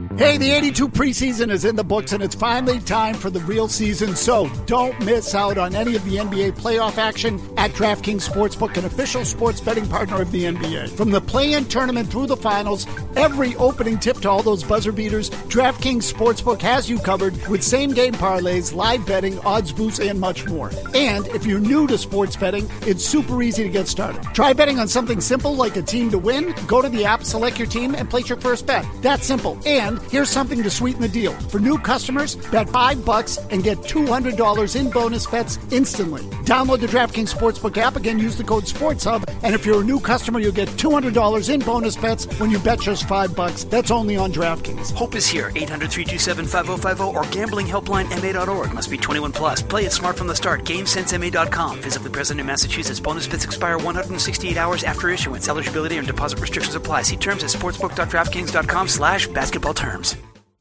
Hey, the 82 preseason is in the books, and it's finally time for the real season, so don't miss out on any of the NBA playoff action at DraftKings Sportsbook, an official sports betting partner of the NBA. From the play-in tournament through the finals, every opening tip to all those buzzer beaters, DraftKings Sportsbook has you covered with same-game parlays, live betting, odds boosts, and much more. And if you're new to sports betting, it's super easy to get started. Try betting on something simple like a team to win. Go to the app, select your team, and place your first bet. That's simple. And here's something to sweeten the deal. For new customers, bet $5 and get $200 in bonus bets instantly. Download the DraftKings Sportsbook app. Again, use the code SportsHub. And if you're a new customer, you'll get $200 in bonus bets when you bet just $5. That's only on DraftKings. Hope is here. 800-327-5050 or gamblinghelplinema.org. Must be 21 plus. Play it smart from the start. GameSenseMA.com. Physically present in Massachusetts. Bonus bets expire 168 hours after issuance. Eligibility and deposit restrictions apply. See terms at sportsbook.draftkings.com/basketball terms.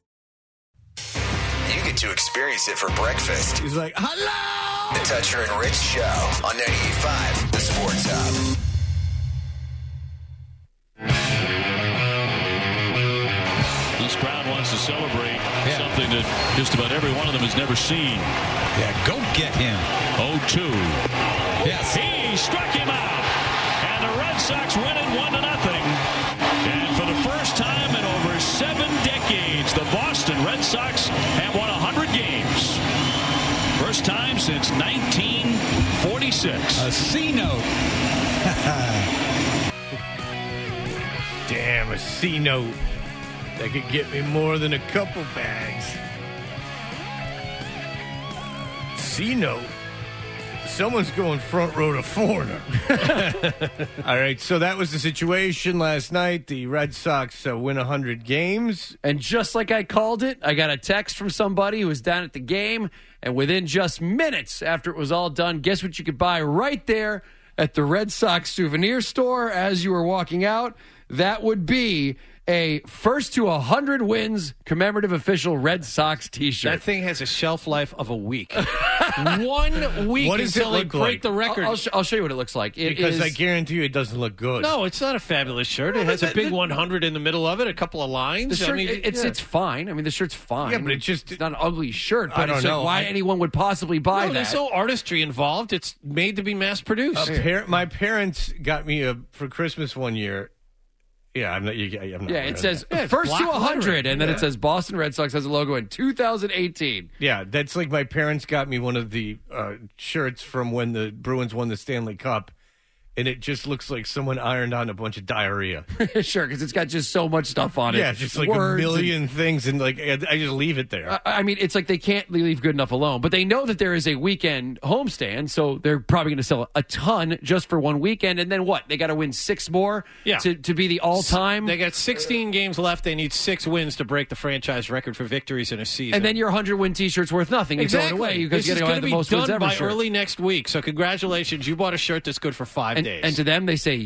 You get to experience it for breakfast. He's like, hello! The Toucher and Rich Show on 98.5, The Sports Hub. This crowd wants to celebrate something that just about every one of them has never seen. Yeah, go get him. 0-2. Yes. He struck him out. And the Red Sox win it 1-0. And for the first time in over 7 decades, the Boston Red Sox have won 100 games. First time since 1946. A C note. Damn, a C note. That could get me more than a couple bags. C note. Someone's going front row to Foreigner. All right, so that was the situation last night. The Red Sox win 100 games. And just like I called it, I got a text from somebody who was down at the game, and within just minutes after it was all done, guess what you could buy right there at the Red Sox souvenir store as you were walking out? That would be a first to 100 wins commemorative official Red Sox T-shirt. That thing has a shelf life of a week. 1 week What does until it they look break like? the record. I'll show you what it looks like. Because I guarantee you it doesn't look good. No, it's not a fabulous shirt. It has a big 100 in the middle of it, a couple of lines. The shirt, I mean, it's fine. I mean, the shirt's fine. Yeah, but it's not an ugly shirt. But I don't it's know. Like why anyone would possibly buy that? There's no artistry involved. It's made to be mass produced. My parents got me for Christmas one year. Yeah, I'm not. I'm not It says it's first to black 100, lettering. and then it says Boston Red Sox has a logo in 2018. Yeah, that's like my parents got me one of the shirts from when the Bruins won the Stanley Cup, and it just looks like someone ironed on a bunch of diarrhea. Sure, because it's got just so much stuff on it. Yeah, just like Words a million things, and like I just leave it there. I mean, it's like they can't leave good enough alone. But they know that there is a weekend homestand, so they're probably going to sell a ton just for one weekend. And then what? They got to win 6 more to be the all-time? They got 16 games left. They need 6 wins to break the franchise record for victories in a season. And then your 100-win T-shirt's worth nothing. It's going away because you're going to have the most wins ever. By early next week. So congratulations. You bought a shirt that's good for 5 days. And to them, they say,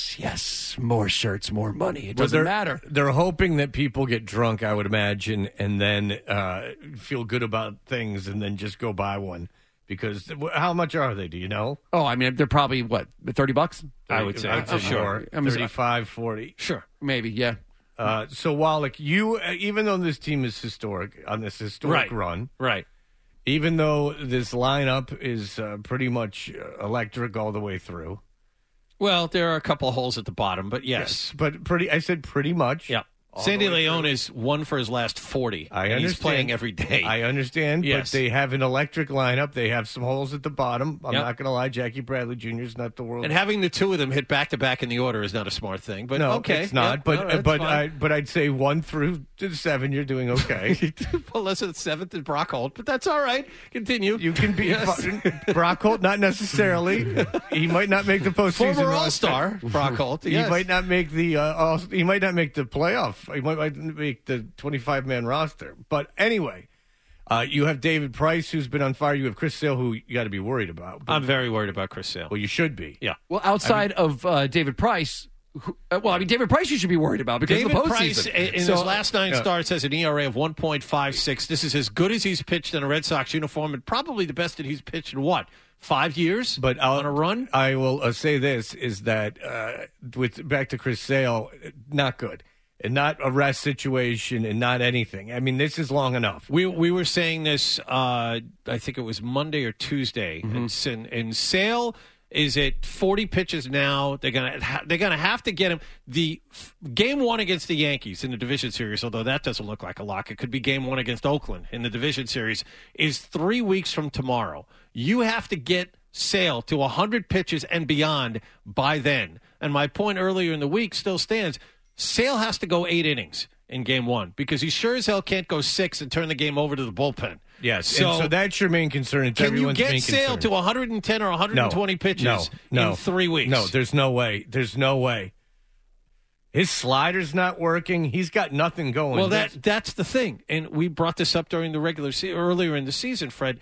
yes, more shirts, more money. It doesn't matter. They're hoping that people get drunk, I would imagine, and then feel good about things and then just go buy one. Because how much are they? Do you know? Oh, I mean, they're probably, what, $30? I would say. Sure. 35, 40. Sure. Maybe, yeah. So, Wallach, you, even though this team is historic, on this historic run. Right. Even though this lineup is pretty much electric all the way through. Well, there are a couple of holes at the bottom, but yes. But I said pretty much. Yeah. Sandy Leone is 1 for his last 40. I understand. He's playing every day. I understand, Yes. but they have an electric lineup. They have some holes at the bottom. I'm not going to lie. Jackie Bradley Jr. is not the world. And having the two of them hit back-to-back in the order is not a smart thing. But no, okay. it's not. Yeah, but fine. I'd say 1 through 7, you're doing okay. Well, listen, 7th is Brock Holt, but that's all right. Continue. You can be Brock Holt, not necessarily. He might not make the postseason. Former roster. All-Star Brock Holt. Yes. He might not make the. He might not make the playoff. He might make the 25-man roster. But anyway, you have David Price, who's been on fire. You have Chris Sale, who you got to be worried about. I'm very worried about Chris Sale. Well, you should be. Yeah. Well, outside of David Price, David Price you should be worried about because David of the Price, postseason. in his last 9 starts, has an ERA of 1.56. This is as good as he's pitched in a Red Sox uniform, and probably the best that he's pitched in, 5 years? But on a run? I will say this, is that, back to Chris Sale, not good. and not a rest situation and not anything. I mean, this is long enough. We were saying this, I think it was Monday or Tuesday, and Sale is at 40 pitches now. They're gonna have to get him. The game one against the Yankees in the division series, although that doesn't look like a lock, it could be game one against Oakland in the division series, is 3 weeks from tomorrow. You have to get Sale to 100 pitches and beyond by then. And my point earlier in the week still stands. Sale has to go 8 innings in game one because he sure as hell can't go 6 and turn the game over to the bullpen. Yes, so that's your main concern. It's can you everyone's get main Sale concern. to 110 or 120 pitches in 3 weeks? No, there's no way. There's no way. His slider's not working. He's got nothing going. Well, that's the thing. And we brought this up during the regular earlier in the season, Fred.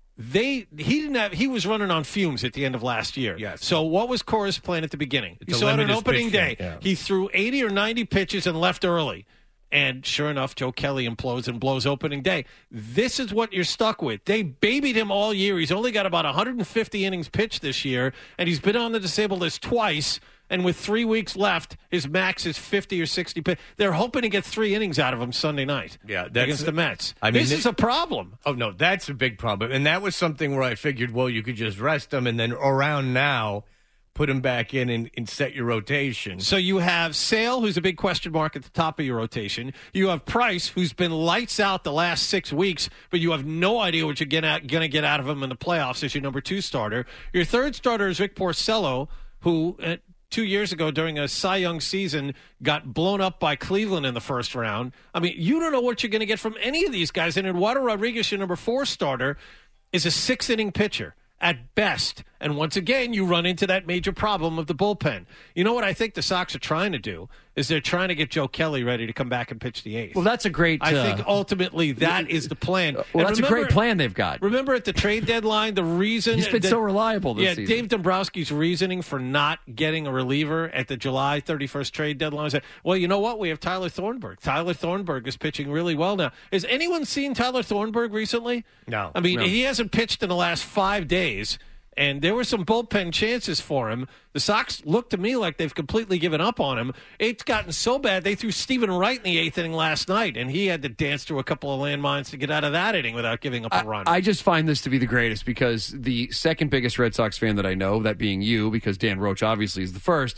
He was running on fumes at the end of last year. Yes. So what was Cora's plan at the beginning? You saw it on opening day. Yeah. He threw 80 or 90 pitches and left early. And sure enough, Joe Kelly implodes and blows opening day. This is what you're stuck with. They babied him all year. He's only got about 150 innings pitched this year, and he's been on the disabled list twice. And with 3 weeks left, his max is 50 or 60. They're hoping to get 3 innings out of him Sunday night against the Mets. I mean, this is a problem. Oh, no, that's a big problem. And that was something where I figured, well, you could just rest him and then around now put him back in and set your rotation. So you have Sale, who's a big question mark at the top of your rotation. You have Price, who's been lights out the last 6 weeks, but you have no idea what you're going to get out of him in the playoffs as your number 2 starter. Your third starter is Rick Porcello, who 2 years ago during a Cy Young season got blown up by Cleveland in the first round. I mean, you don't know what you're going to get from any of these guys. And Eduardo Rodriguez, your number 4 starter, is a 6-inning pitcher at best. And once again, you run into that major problem of the bullpen. You know what I think the Sox are trying to do is they're trying to get Joe Kelly ready to come back and pitch the 8th. Well, that's a great... I think ultimately that is the plan. Well, that's a great plan they've got. Remember at the trade deadline, the reason... He's been so reliable this season. Dave Dombrowski's reasoning for not getting a reliever at the July 31st trade deadline was, well, you know what? We have Tyler Thornburg. Tyler Thornburg is pitching really well now. Has anyone seen Tyler Thornburg recently? No. I mean, he hasn't pitched in the last 5 days. And there were some bullpen chances for him. The Sox look to me like they've completely given up on him. It's gotten so bad, they threw Stephen Wright in the 8th inning last night, and he had to dance through a couple of landmines to get out of that inning without giving up a run. I just find this to be the greatest because the second biggest Red Sox fan that I know, that being you, because Dan Roach obviously is the first,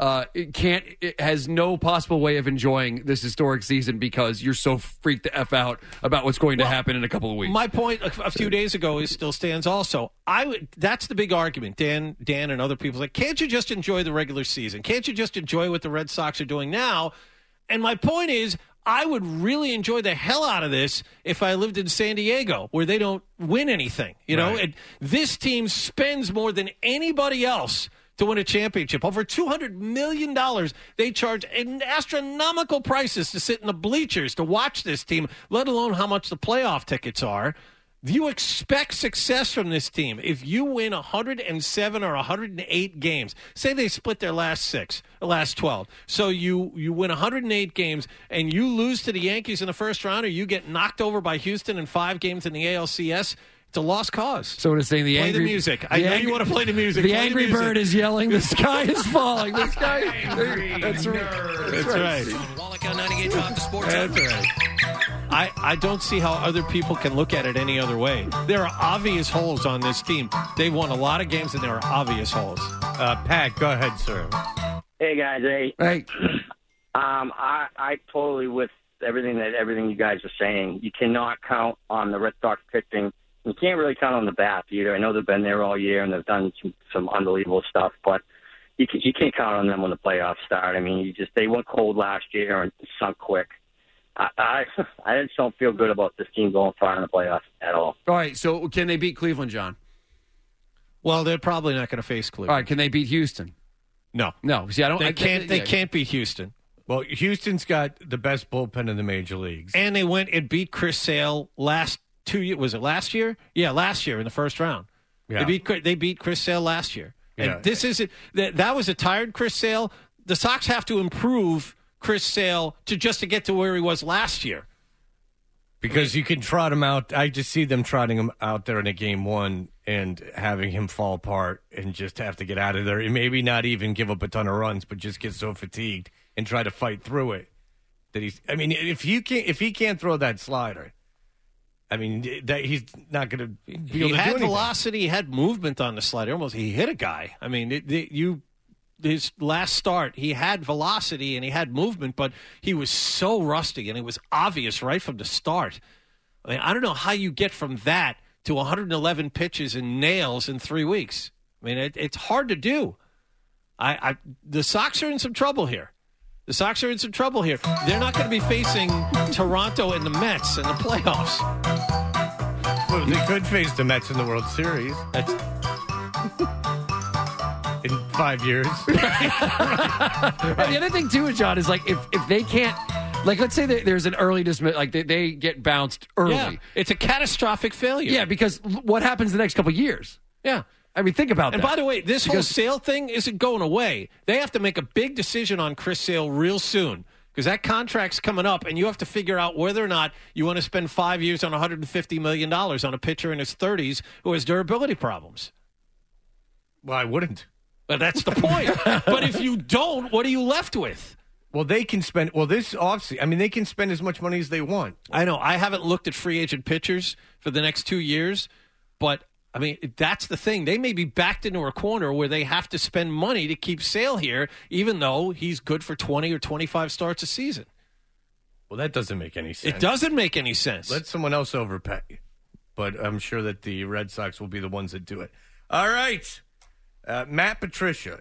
it has no possible way of enjoying this historic season because you're so freaked the F out about what's going to happen in a couple of weeks. My point a few days ago still stands also. That's the big argument. Dan and other people like, can't you just enjoy the regular season? Can't you just enjoy what the Red Sox are doing now? And my point is, I would really enjoy the hell out of this if I lived in San Diego, where they don't win anything. You know, and this team spends more than anybody else to win a championship. Over $200 million. They charge astronomical prices to sit in the bleachers to watch this team, let alone how much the playoff tickets are. You expect success from this team. If you win 107 or 108 games, say they split their last 12. So you win 108 games and you lose to the Yankees in the first round, or you get knocked over by Houston in 5 games in the ALCS, it's a lost cause. So to say play the music. I know you want to play the music. The Angry Bird is yelling, the sky is falling. The sky. That's right. That's right. Wallach on 98 Drive, the Sports. That's right. I don't see how other people can look at it any other way. There are obvious holes on this team. They've won a lot of games, and there are obvious holes. Pat, go ahead, sir. Hey, guys. Hey. I totally with everything you guys are saying. You cannot count on the Red Sox pitching. You can't really count on the bats either. I know they've been there all year, and they've done some unbelievable stuff, but you can't count on them when the playoffs start. I mean, they went cold last year and sunk quick. I just don't feel good about this team going far in the playoffs at all. All right, so can they beat Cleveland, John? Well, they're probably not going to face Cleveland. All right, can they beat Houston? No. See, I don't. They can't beat Houston. Well, Houston's got the best bullpen in the major leagues, and they went and beat Chris Sale last 2 years. Was it last year? Yeah, last year in the first round. Yeah. They beat Chris Sale last year, and this isn't that was a tired Chris Sale. The Sox have to improve Chris Sale to get to where he was last year. Because you can trot him out. I just see them trotting him out there in a game one and having him fall apart and just have to get out of there and maybe not even give up a ton of runs, but just get so fatigued and try to fight through it. that he's. I mean, if he can't throw that slider, I mean, that he's not going to be able to do anything. He had velocity, he had movement on the slider. He hit a guy. I mean, his last start, he had velocity and he had movement, but he was so rusty, and it was obvious right from the start. I mean, I don't know how you get from that to 111 pitches and nails in 3 weeks. I mean, it's hard to do. The Sox are in some trouble here. They're not going to be facing Toronto and the Mets in the playoffs. Well, they could face the Mets in the World Series. In 5 years. And the other thing, too, John, is like if they can't, like, let's say there's an early dismiss, like they get bounced early. Yeah, it's a catastrophic failure. Yeah, because what happens the next couple of years? Yeah. I mean, think about that. And by the way, this whole Sale thing isn't going away. They have to make a big decision on Chris Sale real soon, because that contract's coming up, and you have to figure out whether or not you want to spend 5 years on $150 million on a pitcher in his 30s who has durability problems. Well, I wouldn't. But that's the point. But if you don't, what are you left with? Well, they can spend. Well, this offseason, I mean, they can spend as much money as they want. I know. I haven't looked at free agent pitchers for the next 2 years, but I mean, that's the thing. They may be backed into a corner where they have to spend money to keep Sale here, even though he's good for 20 or 25 starts a season. Well, that doesn't make any sense. It doesn't make any sense. Let someone else overpay. But I'm sure that the Red Sox will be the ones that do it. All right. Matt Patricia,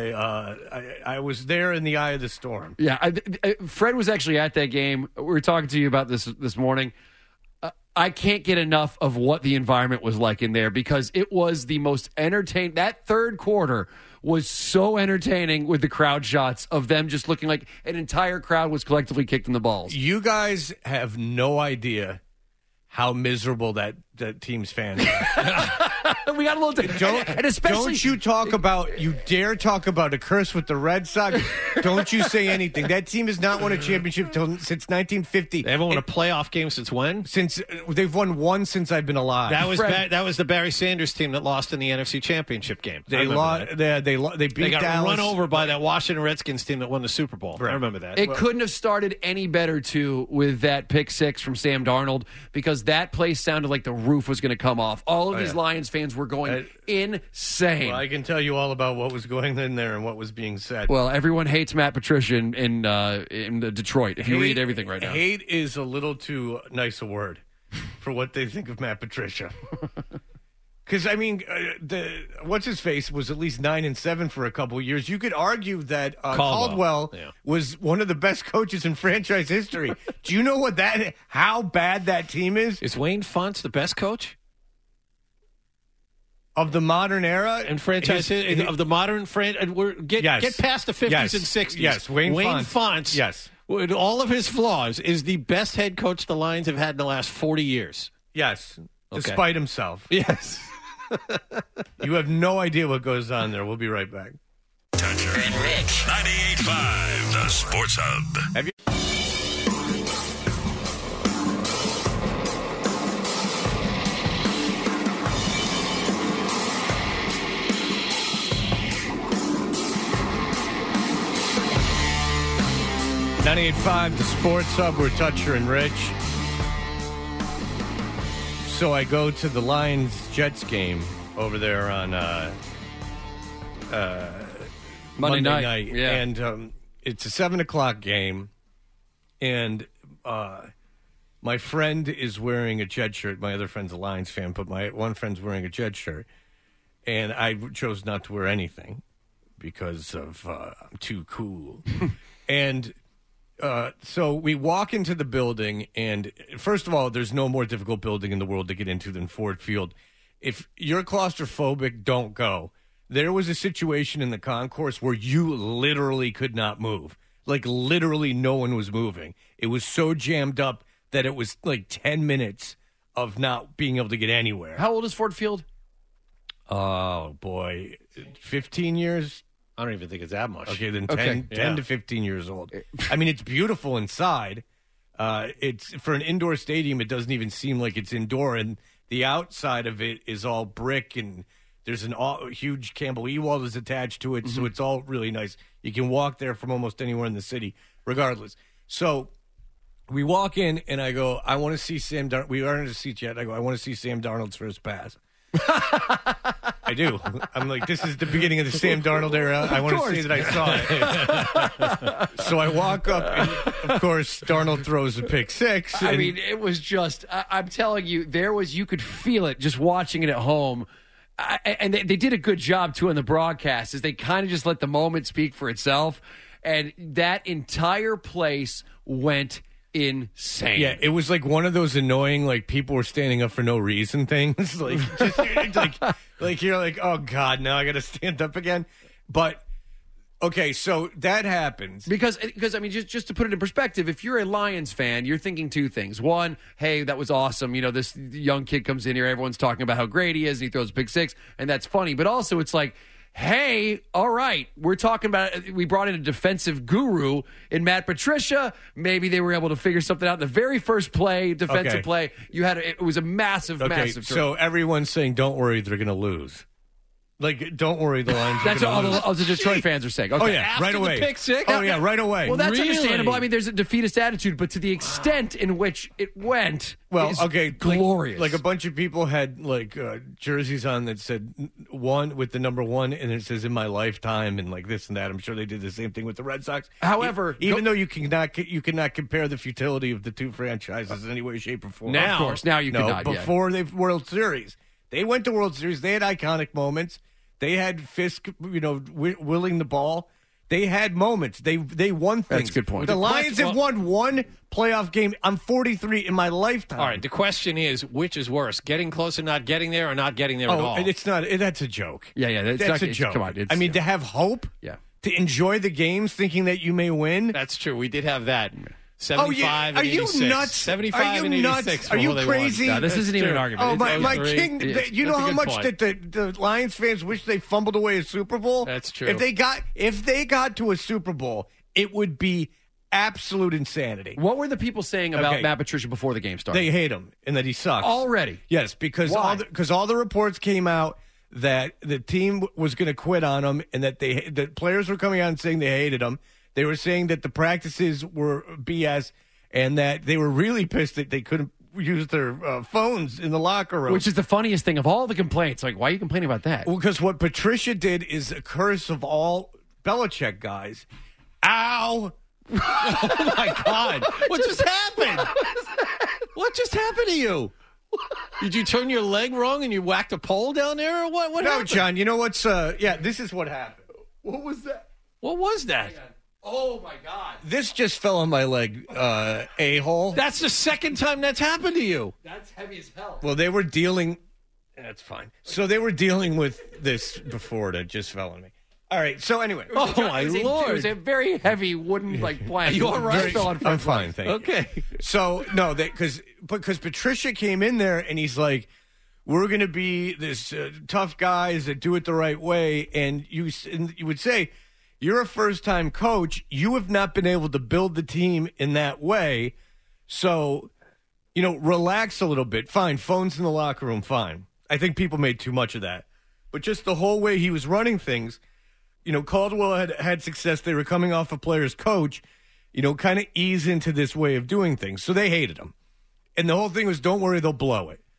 I was there in the eye of the storm. Yeah, Fred was actually at that game. We were talking to you about this morning. I can't get enough of what the environment was like in there, because it was the most entertaining. That third quarter was so entertaining with the crowd shots of them just looking like an entire crowd was collectively kicked in the balls. You guys have no idea how miserable that team's fans are. We got a little and especially you dare talk about a curse with the Red Sox. Don't you say anything. That team has not won a championship since 1950. They haven't won a playoff game since when? Since they've won one since I've been alive. That was the Barry Sanders team that lost in the NFC Championship game. They lost. They beat They got Dallas. run over by that Washington Redskins team that won the Super Bowl. Right. I remember that. It couldn't have started any better, too, with that pick six from Sam Darnold, because that place sounded like the roof was going to come off. All of these Lions fans were going insane. Well, I can tell you all about what was going in there and what was being said. Well, everyone hates Matt Patricia in Detroit, if you read everything right now. Hate is a little too nice a word for what they think of Matt Patricia. Because, I mean, what's-his-face was at least 9-7 for a couple of years. You could argue that Caldwell was one of the best coaches in franchise history. Do you know how bad that team is? Is Wayne Fonts the best coach? Of the modern era? And franchise of the modern franchise? Get past the 50s and 60s. Yes, Wayne Fonts. Yes. With all of his flaws, is the best head coach the Lions have had in the last 40 years. Yes. Despite himself. Yes. You have no idea what goes on there. We'll be right back. Toucher and Rich. 98.5, the Sports Hub. Have you? .98.5, the Sports Hub. We're Toucher and Rich. So I go to the Lions-Jets game over there on Monday night. Yeah. And it's a 7 o'clock game, and my friend is wearing a Jet shirt. My other friend's a Lions fan, but my one friend's wearing a Jet shirt, and I chose not to wear anything because of I'm too cool. And so we walk into the building, and first of all, there's no more difficult building in the world to get into than Ford Field. If you're claustrophobic, don't go. There was a situation in the concourse where you literally could not move. Like, literally no one was moving. It was so jammed up that it was like 10 minutes of not being able to get anywhere. How old is Ford Field? Oh, boy. 15 years? I don't even think it's that much. Okay, then 10 to 15 years old. I mean, it's beautiful inside. It's for an indoor stadium, it doesn't even seem like it's indoor. And the outside of it is all brick, and there's a huge Campbell E-wall that's attached to it, so it's all really nice. You can walk there from almost anywhere in the city, regardless. So we walk in, and I go, I want to see Sam Darnold. We aren't in a seat yet. I go, I want to see Sam Darnold's first pass. I do. I'm like, this is the beginning of the Sam Darnold era. I want to say that I saw it. So I walk up, and of course, Darnold throws a pick six. I mean, it was just, I'm telling you, you could feel it just watching it at home. And they did a good job, too, on the broadcast, is they kind of just let the moment speak for itself. And that entire place went insane. Yeah, it was like one of those annoying, like, people were standing up for no reason things. Like, like you're like, oh, God, now I got to stand up again. But, okay, so that happens. Because I mean, just to put it in perspective, if you're a Lions fan, you're thinking two things. One, hey, that was awesome. You know, this young kid comes in here, everyone's talking about how great he is, and he throws a pick six, and that's funny. But also, it's like, hey, all right, we brought in a defensive guru in Matt Patricia. Maybe they were able to figure something out. The very first play, defensive play, it was a massive turn. So everyone's saying, don't worry, they're going to lose. Like, don't worry, the Lions That's are what going to lose. all the Detroit fans are saying. Okay. Oh, yeah, After right the away. pick six? Oh, yeah, right away. Well, that's Really? understandable. I mean, there's a defeatist attitude, but to the extent in which it went is glorious. Like a bunch of people had, like, jerseys on that said one with the number 1, and it says, in my lifetime, and, like, this and that. I'm sure they did the same thing with the Red Sox. However, even though you cannot compare the futility of the two franchises in any way, shape, or form. Now, of course, now you cannot. Before the World Series. They went to World Series. They had iconic moments. They had Fisk, willing the ball. They had moments. They won things. That's a good point. The Lions have won one playoff game. I'm 43 in my lifetime. All right, the question is, which is worse, getting close and not getting there, or not getting there at all? It's not. That's a joke. Yeah. That's a joke. Come on. I mean, to have hope, to enjoy the games, thinking that you may win. That's true. We did have that. 75 Are you 86. nuts? 75 and 86. Are you crazy? No, this isn't even an argument. Oh, my king. You know how much point. that the Lions fans wish they fumbled away a Super Bowl? That's true. If they got to a Super Bowl, it would be absolute insanity. What were the people saying about Matt Patricia before the game started? They hate him and that he sucks. Already? Yes, because all the reports came out that the team was going to quit on him, and that the players were coming out and saying they hated him. They were saying that the practices were BS, and that they were really pissed that they couldn't use their phones in the locker room. Which is the funniest thing of all the complaints. Like, why are you complaining about that? Well, because what Patricia did is a curse of all Belichick guys. Ow! Oh, my God. What just happened? What just happened to you? Did you turn your leg wrong and you whacked a pole down there, or what? What happened? No, John, you know what's... this is what happened. What was that? What was that? Oh, my God. This just fell on my leg, a-hole. That's the second time that's happened to you. That's heavy as hell. Well, they were dealing... That's fine. So they were dealing with this before it just fell on me. All right, so anyway. Oh, my Lord. It was a very heavy wooden, plank. Are you all right? I'm fine, thank you. Okay. So, no, because Patricia came in there, and he's like, we're going to be this tough guys that do it the right way, and you would say... You're a first-time coach. You have not been able to build the team in that way. So, relax a little bit. Fine, phones in the locker room, fine. I think people made too much of that. But just the whole way he was running things, Caldwell had success. They were coming off a player's coach, kind of ease into this way of doing things. So they hated him. And the whole thing was, don't worry, they'll blow it.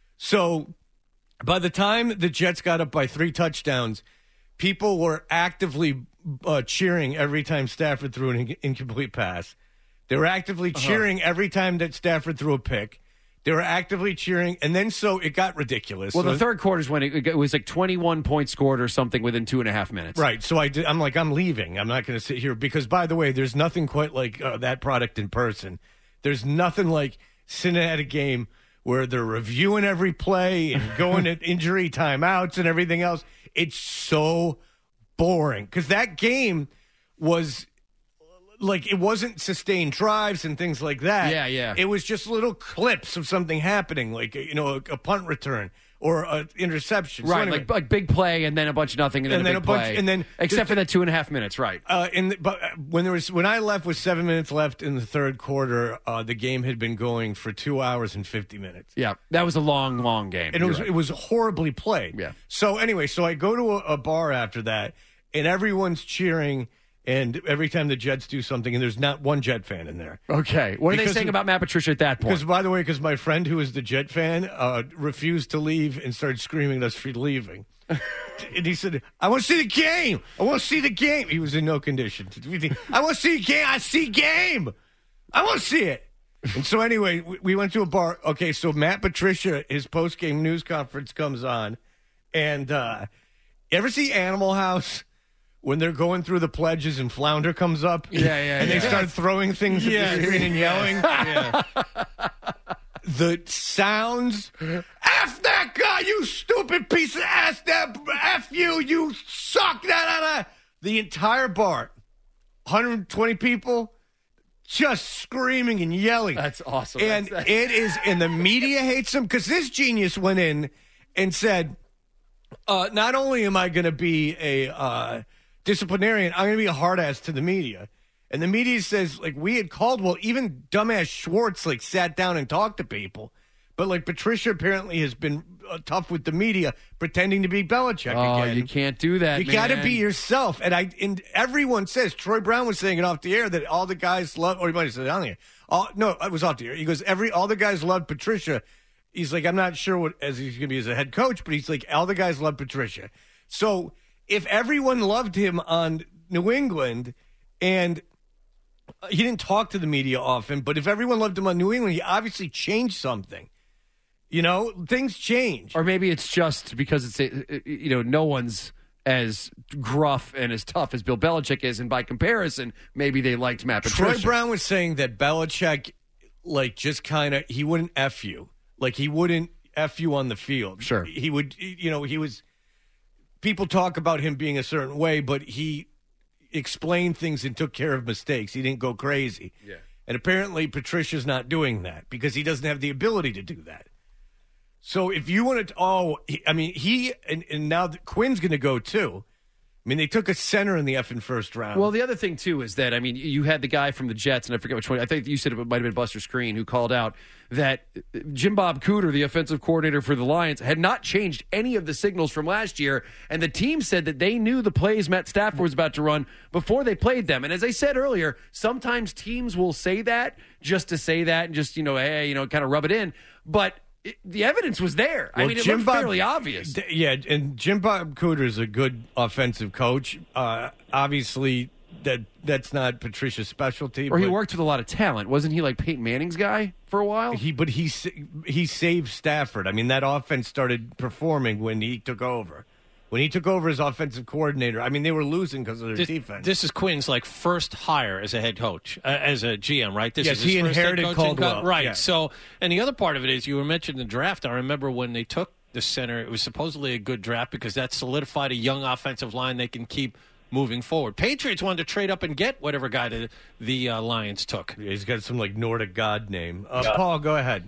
So by the time the Jets got up by 3 touchdowns, people were actively cheering every time Stafford threw an incomplete pass. They were actively cheering every time that Stafford threw a pick. They were actively cheering, and then so it got ridiculous. Well, the third quarter's when it was like 21 points scored or something within 2.5 minutes. Right, so I'm like, I'm leaving. I'm not going to sit here because, by the way, there's nothing quite like that product in person. There's nothing like sitting at a game where they're reviewing every play and going at injury timeouts and everything else. It's so boring because that game was like it wasn't sustained drives and things like that. Yeah. It was just little clips of something happening, like a punt return or an interception. Right, so anyway, like big play and then a bunch of nothing and then a big play. And then except for that 2.5 minutes, right? But when I left with 7 minutes left in the third quarter, the game had been going for 2 hours and 50 minutes. Yeah, that was a long game. And it was horribly played. Yeah. So anyway, I go to a bar after that, and everyone's cheering, And every time the Jets do something, and there's not one Jet fan in there. Okay. What are they saying about Matt Patricia at that point? Because, by the way, my friend who is the Jet fan refused to leave and started screaming at us for leaving. And he said, I want to see the game. I want to see the game. He was in no condition. I want to see the game. I see game. I want to see it. And so anyway, we went to a bar. Okay, so Matt Patricia, his post-game news conference comes on. And ever see Animal House? When they're going through the pledges and Flounder comes up and they start throwing things at the screen and yelling. The sounds, F that guy, you stupid piece of ass, F you suck, the entire bar, 120 people, just screaming and yelling. That's awesome. And it is, and the media hates him because this genius went in and said, not only am I going to be a disciplinarian, I'm going to be a hard ass to the media. And the media says, like, we had called, well, even dumbass Schwartz, like, sat down and talked to people. But, like, Patricia apparently has been tough with the media, pretending to be Belichick again. You can't do that, You got to be yourself. And everyone says, Troy Brown was saying it off the air, that all the guys love, or he might have said it on the air. No, it was off the air. He goes, all the guys loved Patricia. He's like, I'm not sure what as he's going to be as a head coach, but he's like, all the guys love Patricia. So if everyone loved him on New England, and he didn't talk to the media often, but if everyone loved him on New England, he obviously changed something. You know, things change. Or maybe it's just because it's, no one's as gruff and as tough as Bill Belichick is, and by comparison, maybe they liked Matt Patricia. Troy Brown was saying that Belichick, like, just kind of, he wouldn't F you. Like, he wouldn't F you on the field. Sure. He would, he was, people talk about him being a certain way, but he explained things and took care of mistakes. He didn't go crazy. Yeah. And apparently Patricia's not doing that because he doesn't have the ability to do that. So if you want to, and now Quinn's going to go too. I mean, they took a center in the effing first round. Well, the other thing, too, is that, you had the guy from the Jets, and I forget which one. I think you said it might have been Buster Screen, who called out that Jim Bob Cooter, the offensive coordinator for the Lions, had not changed any of the signals from last year, and the team said that they knew the plays Matt Stafford was about to run before they played them. And as I said earlier, sometimes teams will say that just to say that and just, kind of rub it in. But the evidence was there. Well, it looked fairly obvious. And Jim Bob Cooter is a good offensive coach. Obviously, that's not Patricia's specialty. Or he worked with a lot of talent. Wasn't he like Peyton Manning's guy for a while? He saved Stafford. I mean, that offense started performing when he took over. When he took over as offensive coordinator, I mean, they were losing because of their defense. This is Quinn's first hire as a head coach, as a GM, right? This yes, is his he first inherited Caldwell. Right. Yeah. So, and the other part of it is you were mentioning the draft. I remember when they took the center, it was supposedly a good draft because that solidified a young offensive line they can keep moving forward. Patriots wanted to trade up and get whatever guy the Lions took. Yeah, he's got some Nordic god name. Paul, go ahead.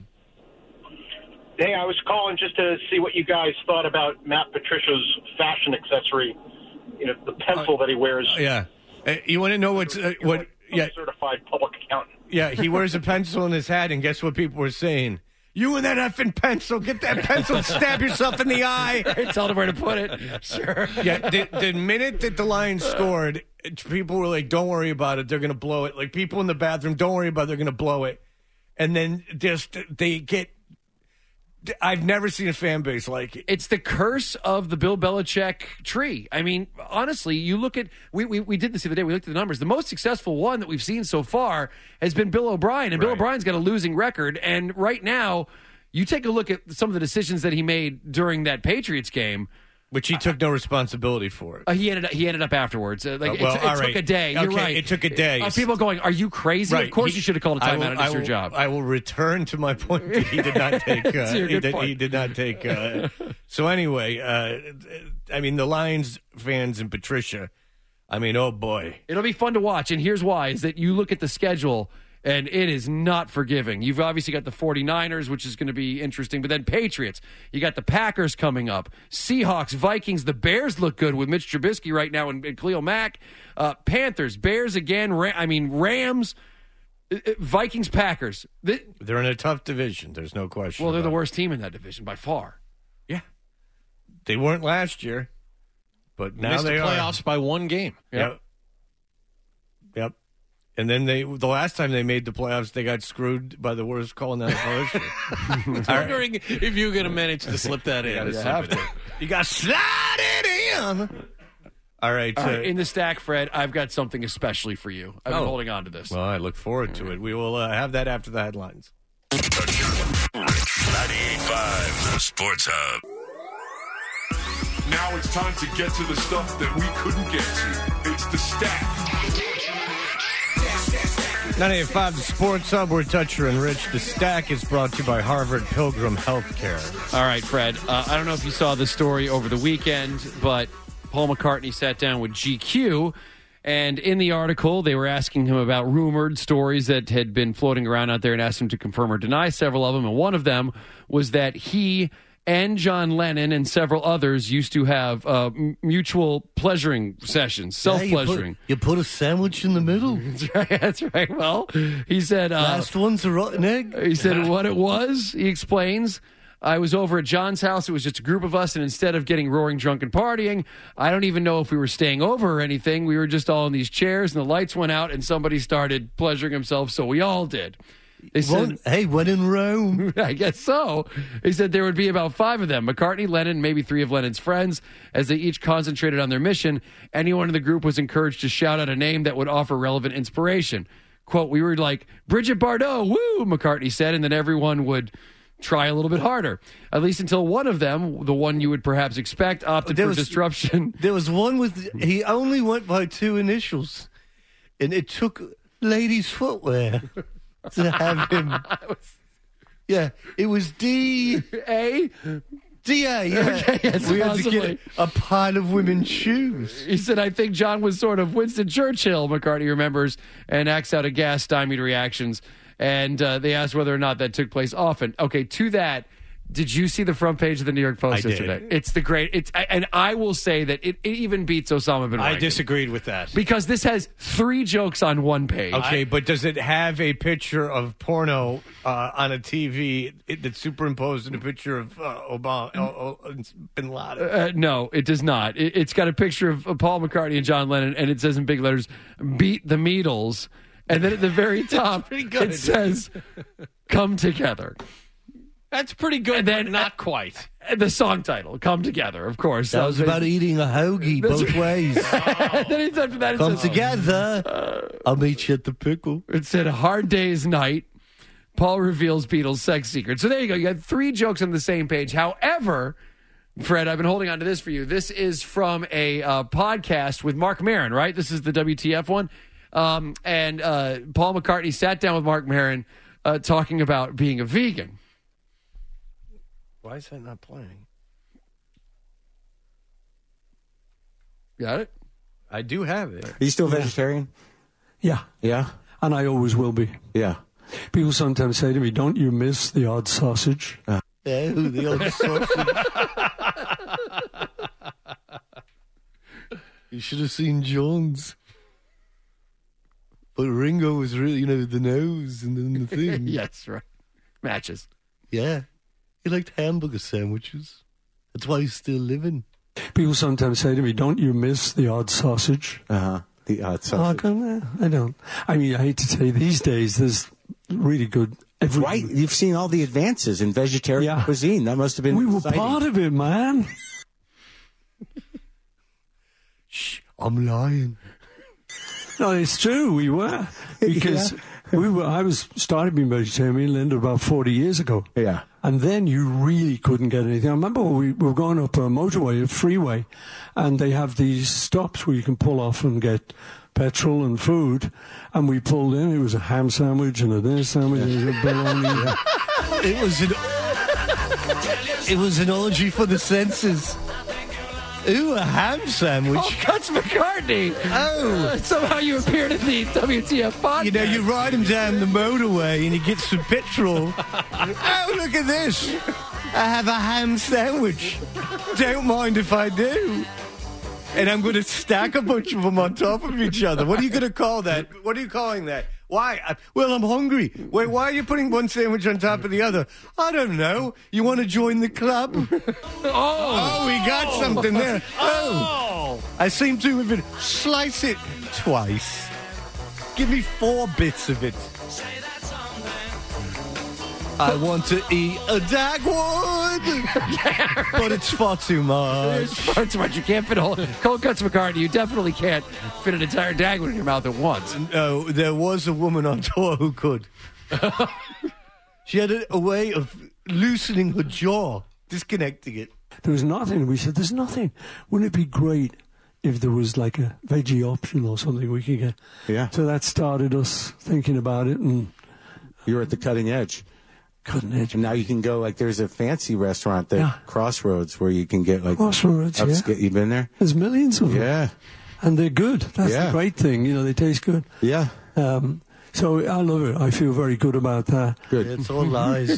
Hey, I was calling just to see what you guys thought about Matt Patricia's fashion accessory, the pencil that he wears. Yeah. You want to know what's what? Yeah, certified public accountant. Yeah, he wears a pencil in his hat, and guess what people were saying? You and that effing pencil, get that pencil and stab yourself in the eye. Tell them where to put it. Sure. Yeah, the minute that the Lions scored, people were like, don't worry about it, they're going to blow it. Like, people in the bathroom, don't worry about it, they're going to blow it. And then they get... I've never seen a fan base like it. It's the curse of the Bill Belichick tree. I mean, honestly, you look at we did this the other day. We looked at the numbers. The most successful one that we've seen so far has been Bill O'Brien, and Bill O'Brien's got a losing record. And right now, you take a look at some of the decisions that he made during that Patriots game. Which he took no responsibility for. He ended up afterwards. It took a day. You're okay, right. It took a day. People going, are you crazy? Right. Of course you should have called a timeout and it's your job. I will return to my point that he did not take. He did not take. So anyway, the Lions fans and Patricia, oh boy. It'll be fun to watch. And here's why, is that you look at the schedule, and it is not forgiving. You've obviously got the 49ers, which is going to be interesting, but then Patriots. You got the Packers coming up. Seahawks, Vikings, the Bears look good with Mitch Trubisky right now and Khalil Mack. Panthers, Bears again, Rams, Vikings, Packers. They're in a tough division. There's no question. Well, they're the worst team in that division by far. Yeah. They weren't last year, but now missed they the playoffs by one game. Yeah. Yep. And then the last time they made the playoffs, they got screwed by the worst call in NFL history. I'm wondering if you're going to manage to slip that in. You have to. You got to slide it in. All right. In the stack, Fred, I've got something especially for you. I've been holding on to this. Well, I look forward to it. We will have that after the headlines. 98.5, the Sports Hub. Now it's time to get to the stuff that we couldn't get to. It's the stack. 98.5, the Sports Hub. We're Toucher and Rich. The stack is brought to you by Harvard Pilgrim Healthcare. All right, Fred. I don't know if you saw the story over the weekend, but Paul McCartney sat down with GQ, and in the article, they were asking him about rumored stories that had been floating around out there and asked him to confirm or deny several of them. And one of them was that he and John Lennon and several others used to have mutual pleasuring sessions, self-pleasuring. You put a sandwich in the middle. That's right. Well, he said... last one's a rotten egg. He said what it was, he explains... I was over at John's house. It was just a group of us, and instead of getting roaring drunk and partying, I don't even know if we were staying over or anything. We were just all in these chairs, and the lights went out, and somebody started pleasuring himself, so we all did. They said, hey, when in Rome. I guess so. He said there would be about 5 of them, McCartney, Lennon, maybe 3 of Lennon's friends. As they each concentrated on their mission, anyone in the group was encouraged to shout out a name that would offer relevant inspiration. Quote, we were like, Bridget Bardot, woo, McCartney said, and then everyone would try a little bit harder, at least until one of them, the one you would perhaps expect, opted for disruption. There was one he only went by 2 initials, and it took ladies' footwear to have him. Yeah, it was D-A. D-A, yeah. Okay, yes, we had to get a pile of women's shoes. He said, I think John was sort of Winston Churchill, McCartney remembers, and acts out of gas-stymied reactions. And they asked whether or not that took place often. Okay, to that, did you see the front page of the New York Post yesterday? Did. It's the great. And I will say that it even beats Osama bin Laden. I disagreed with that. Because this has 3 jokes on one page. Okay, but does it have a picture of porno on a TV that's superimposed in a picture of bin Laden? No, it does not. It's got a picture of Paul McCartney and John Lennon, and it says in big letters, "Beat the Beatles." And then at the very top, it says, "Come Together." That's pretty good, and then, but not quite. The song title, "Come Together," of course. That was about eating a hoagie both ways. Then it's after that, Come together. I'll meet you at the pickle. It said, "Hard Day's Night." Paul reveals Beatles' sex secret. So there you go. You got 3 jokes on the same page. However, Fred, I've been holding on to this for you. This is from a podcast with Marc Maron, right? This is the WTF one. And Paul McCartney sat down with Marc Maron talking about being a vegan. Why is that not playing? Got it? I do have it. Are you still vegetarian? Yeah. Yeah? And I always will be. Yeah. People sometimes say to me, don't you miss the odd sausage? Yeah, the odd sausage. You should have seen John's. But Ringo was really, the nose and then the thing. Yes, right. Matches. Yeah. He liked hamburger sandwiches. That's why he's still living. People sometimes say to me, don't you miss the odd sausage? The odd sausage. I don't. I mean, I hate to say these days, there's really good... Right. You've seen all the advances in vegetarian cuisine. That must have been We exciting. were part of it, man. Shh, I'm lying. No, it's true. We were. Because I was started being vegetarian, Linda, about 40 years ago. Yeah. And then you really couldn't get anything. I remember we were going up a motorway, a freeway, and they have these stops where you can pull off and get petrol and food. And we pulled in. It was a ham sandwich and a dinner sandwich and a bologna. It was an orgy for the senses. Ooh, a ham sandwich. Oh, Cuts McCartney. Oh. Somehow you appeared in the WTF podcast. You ride him down the motorway and he gets some petrol. Oh, look at this. I have a ham sandwich. Don't mind if I do. And I'm going to stack a bunch of them on top of each other. What are you going to call that? What are you calling that? Why? Well, I'm hungry. Wait, why are you putting one sandwich on top of the other? I don't know. You want to join the club? Oh, we got something there. Oh, I seem to have been... Slice it twice. Give me 4 bits of it. I want to eat a Dagwood, but it's far too much. It's far too much. You can't fit a whole Cold Cuts McCartney. You definitely can't fit an entire Dagwood in your mouth at once. No, there was a woman on tour who could. She had a way of loosening her jaw, disconnecting it. There was nothing. We said, there's nothing. Wouldn't it be great if there was like a veggie option or something we could get? Yeah. So that started us thinking about it. And you're at the cutting edge. Cutting edge. And now you can go, like, there's a fancy restaurant there, Crossroads, where you can get, like... Crossroads, yeah. You've been there? There's millions of them. Yeah. And they're good. That's the great thing. You know, they taste good. Yeah. So I love it. I feel very good about that. Good. It's all lies.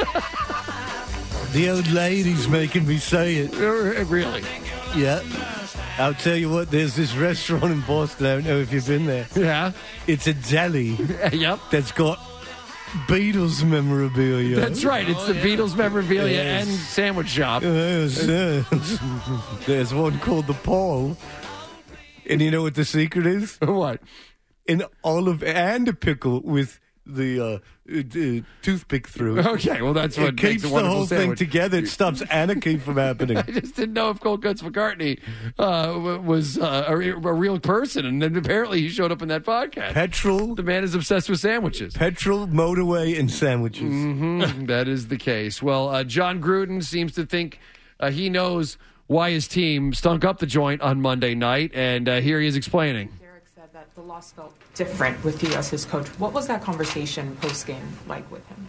The old lady's making me say it. Really? Yeah. I'll tell you what, there's this restaurant in Boston, I don't know if you've been there. Yeah. It's a deli. Yep. That's got Beatles memorabilia. That's right. It's the Beatles memorabilia and sandwich shop. Yes. There's one called the Paul. And you know what the secret is? What? An olive and a pickle with the toothpick through it. Okay, well, that's what it makes keeps a the wonderful whole sandwich. thing together. It stops anarchy from happening. I just didn't know if Cold Cuts McCartney was a real person, and then apparently he showed up in that podcast. Petrol. The man is obsessed with sandwiches. Petrol, motorway, and sandwiches. Mm-hmm. That is the case. Well, John Gruden seems to think he knows why his team stunk up the joint on Monday night, and here he is explaining. That the loss felt different with you as his coach. What was that conversation post-game like with him?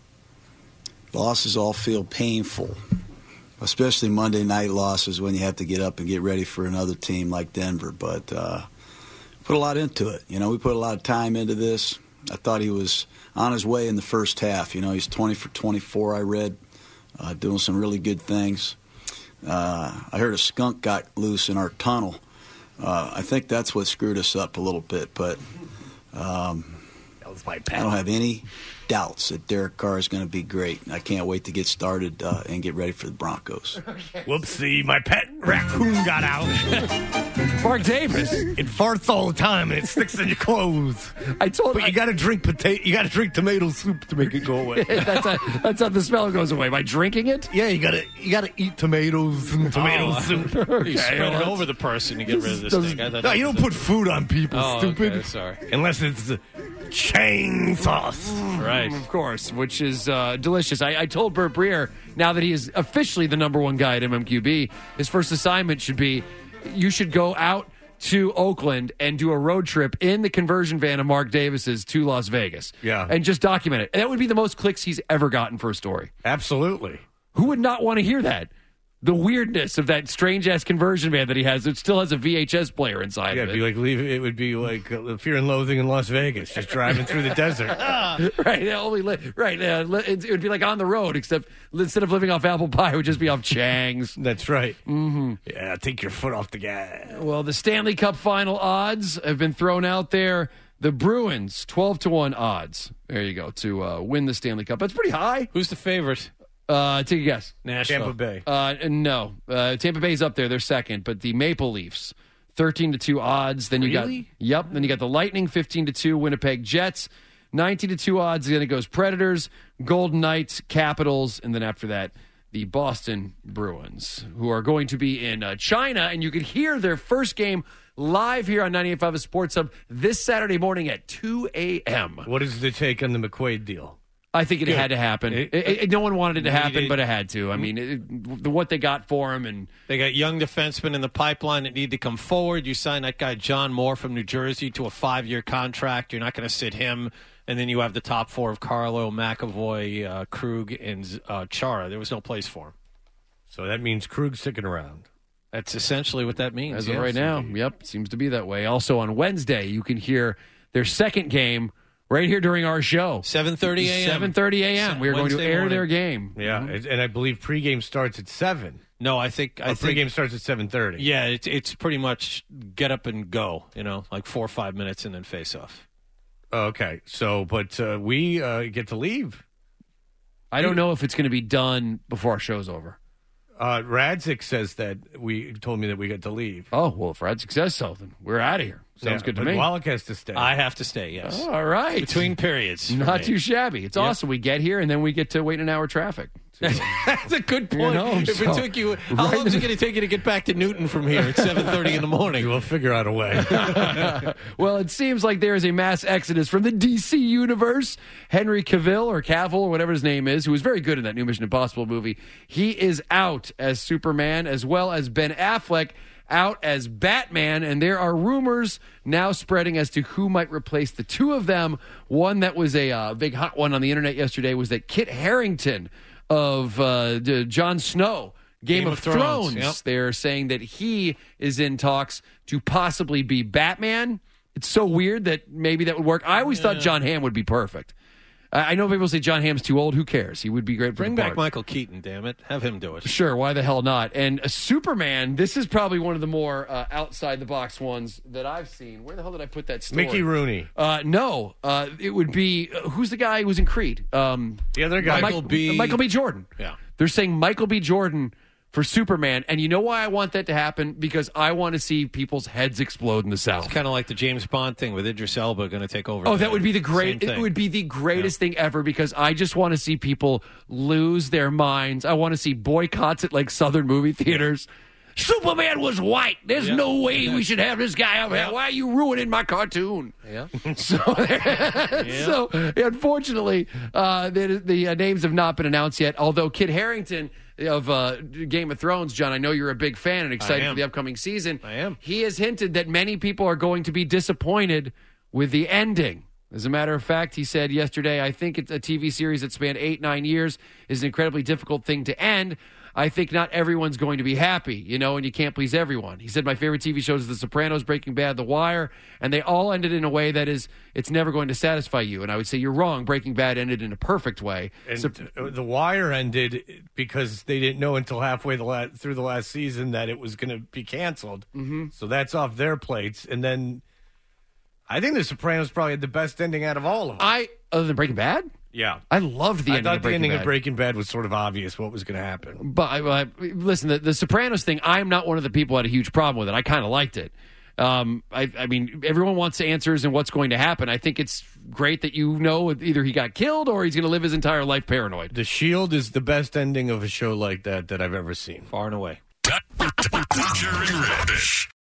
Losses all feel painful, especially Monday night losses when you have to get up and get ready for another team like Denver. But put a lot into it. You know, we put a lot of time into this. I thought he was on his way in the first half. You know, he's 20 for 24, I read, doing some really good things. I heard a skunk got loose in our tunnel. I think that's what screwed us up a little bit, but I don't have any doubts that Derek Carr is going to be great. I can't wait to get started and get ready for the Broncos. Whoopsie, my pet raccoon got out. Mark Davis. It farts all the time and it sticks in your clothes. But you got to drink You got to drink tomato soup to make it go away. that's how the smell goes away, by drinking it. Yeah, you got to eat tomatoes and tomato soup. You spread it over the person to get rid of this thing. No, you don't put food on people, stupid. Okay, sorry. Unless it's the Chang sauce. Right. Of course, which is delicious. I told Bert Breer, now that he is officially the number one guy at MMQB, his first assignment should be, you should go out to Oakland and do a road trip in the conversion van of Mark Davis's to Las Vegas. Yeah. And just document it. And that would be the most clicks he's ever gotten for a story. Absolutely. Who would not want to hear that? The weirdness of that strange-ass conversion van that he has. It still has a VHS player inside of it. It would be like Fear and Loathing in Las Vegas, just driving through the desert. Right. It would be like On the Road, except instead of living off apple pie, it would just be off Chang's. That's right. Mm-hmm. Yeah, take your foot off the gas. Well, the Stanley Cup final odds have been thrown out there. The Bruins, 12-1 odds. There you go, to win the Stanley Cup. That's pretty high. Who's the favorite? Take a guess. Nashville. Tampa Bay. No. Tampa Bay's up there. They're second. But the Maple Leafs, 13-2 odds. Then you got Then you got the Lightning, 15-2. Winnipeg Jets, 19-2 odds. Then it goes Predators, Golden Knights, Capitals, and then after that, the Boston Bruins, who are going to be in China. And you could hear their first game live here on 98.5 Sports Hub this Saturday morning at 2 a.m. What is the take on the McQuaid deal? I think it had to happen. No one wanted it to happen, but it had to. I mean, what they got for him, and they got young defensemen in the pipeline that need to come forward. You sign that guy John Moore from New Jersey to a 5-year contract. You're not going to sit him, and then you have the top four of Carlo, McAvoy, Krug, and Chara. There was no place for him. So that means Krug's sticking around. That's essentially what that means. As of right now, yep, seems to be that way. Also on Wednesday, you can hear their second game right here during our show. 7:30 a.m. 7:30 a.m. We are going to air their game. Yeah, and I believe pregame starts at 7. No, I think pregame starts at 7:30. Yeah, it's pretty much get up and go. Like 4 or 5 minutes and then face off. Okay, so but we get to leave. I don't know if it's going to be done before our show's over. Radzik says that told me that we got to leave. Oh, well, if Radzik says so, then we're out of here. Sounds good to but me. Wallach has to stay. I have to stay, yes. Oh, all right. Between periods. Not too shabby. It's awesome. We get here, and then we get to wait an hour traffic. That's a good point. If so- it took you, how long is it going to take you to get back to Newton from here at 7:30 in the morning? We'll figure out a way. Well, it seems like there is a mass exodus from the DC universe. Henry Cavill, or whatever his name is, who was very good in that new Mission Impossible movie, he is out as Superman, as well as Ben Affleck out as Batman, and there are rumors now spreading as to who might replace the two of them. One that was a big hot one on the internet yesterday was that Kit Harington of Jon Snow, Game of Thrones. Yep. They're saying that he is in talks to possibly be Batman. It's so weird that maybe that would work. I always thought John Hamm would be perfect. I know people say John Hamm's too old. Who cares? He would be great for Bring the back part. Michael Keaton, damn it. Have him do it. Sure, why the hell not? And Superman, this is probably one of the more outside-the-box ones that I've seen. Where the hell did I put that story? Mickey Rooney. No, it would be, who's the guy who was in Creed? The other guy. Michael B. Jordan. Yeah. They're saying Michael B. Jordan for Superman. And you know why I want that to happen? Because I want to see people's heads explode in the South. It's kind of like the James Bond thing with Idris Elba going to take over. Oh, that would be the Same great. It thing. would be the greatest thing ever because I just want to see people lose their minds. I want to see boycotts at like Southern movie theaters. Superman was white. There's no way we should have this guy up here. Why are you ruining my cartoon? Yeah. So unfortunately, the names have not been announced yet. Although Kit Harington of Game of Thrones, John, I know you're a big fan and excited for the upcoming season. I am. He has hinted that many people are going to be disappointed with the ending. As a matter of fact, he said yesterday, I think it's a TV series that spanned 8-9 years is an incredibly difficult thing to end. I think not everyone's going to be happy, and you can't please everyone. He said, my favorite TV shows are The Sopranos, Breaking Bad, The Wire, and they all ended in a way that is, it's never going to satisfy you. And I would say you're wrong. Breaking Bad ended in a perfect way. And The Wire ended because they didn't know until halfway through the last season that it was going to be canceled. Mm-hmm. So that's off their plates. And then I think The Sopranos probably had the best ending out of all of them. Other than Breaking Bad? Yeah. I loved the ending of Breaking Bad. the ending of Breaking Bad was sort of obvious what was going to happen. But listen, the Sopranos thing, I'm not one of the people who had a huge problem with it. I kind of liked it. I mean, everyone wants answers and what's going to happen. I think it's great that either he got killed or he's going to live his entire life paranoid. The Shield is the best ending of a show like that I've ever seen. Far and away. Dutcher and Rich.